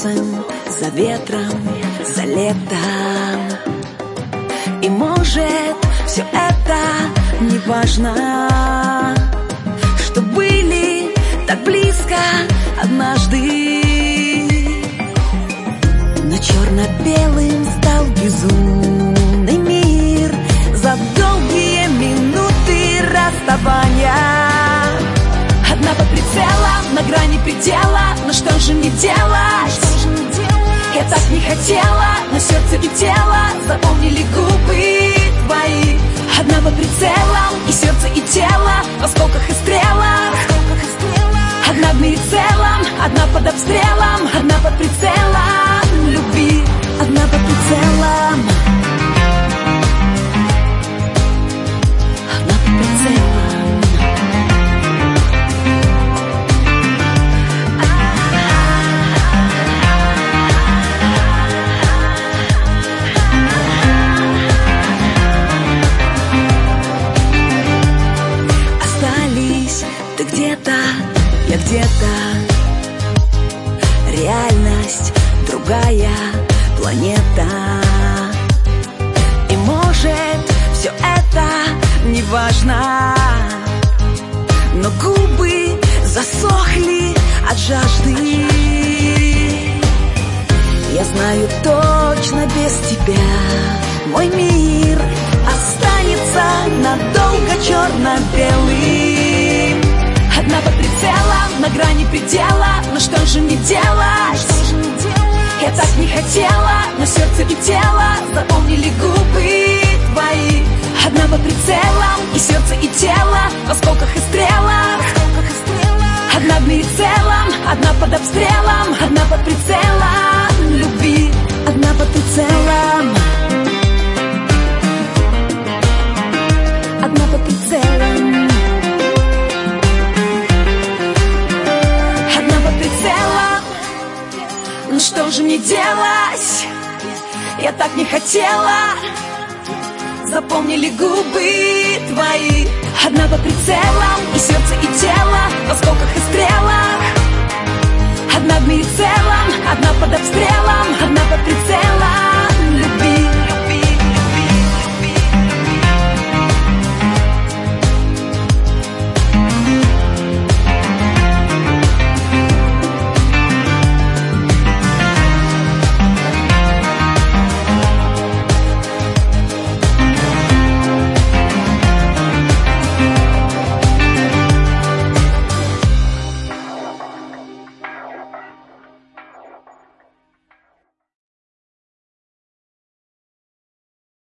солнцем, за ветром, за летом. И может, все это не важно, что были так близко однажды. Но черно-белым стал безумный мир за долгие минуты расставания. Одна под прицелом, на грани предела, но что же мне делать? Я так не хотела, но сердце и тело запомнили губы твои. Одна под прицелом, и сердце и тело в осколках и стрелах. Одна в мире целом, одна под обстрелом, одна под прицелом любви. Одна под прицелом, одна под прицелом. Ты где-то, я где-то, реальность другая планета. И может, все это не важно, но губы засохли от жажды. Я знаю точно, без тебя мой мир останется надолго черно-белым. Одна под прицелом, на грани предела, но что же мне делать? Я так не хотела, но сердце и тело запомнили губы твои. Одна под прицелом, и сердце и тело в осколках и стрелах. Одна в мире целом, одна под обстрелом, одна под прицелом любви. Одна под прицелом, одна под прицелом. Ну что же мне делать? Я так не хотела. Запомнили губы твои. Одна под прицелом, и сердце и тело в осколках и стрелах. Одна в мире целом,